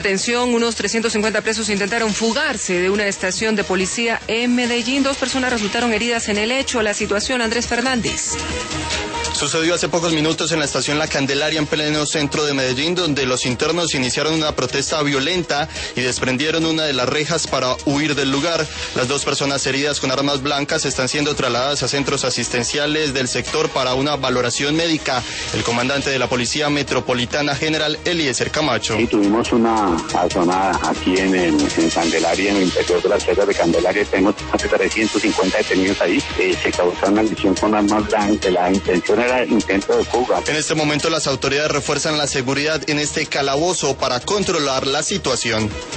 Atención, unos 350 presos intentaron fugarse de una estación de policía en Medellín. 2 personas resultaron heridas en el hecho. La situación, Andrés Fernández. Sucedió hace pocos minutos en la estación La Candelaria, en pleno centro de Medellín, donde los internos iniciaron una protesta violenta y desprendieron una de las rejas para huir del lugar. Las 2 personas heridas con armas blancas están siendo trasladadas a centros asistenciales del sector para una valoración médica. El comandante de la Policía Metropolitana, General Eliezer Camacho. Sí, tuvimos una azonada aquí en Candelaria, en el interior de las celdas de Candelaria. Tenemos más de 350 detenidos ahí. Se causó una lesión con armas blancas. La intención era intento de fuga. En este momento las autoridades refuerzan la seguridad en este calabozo para controlar la situación.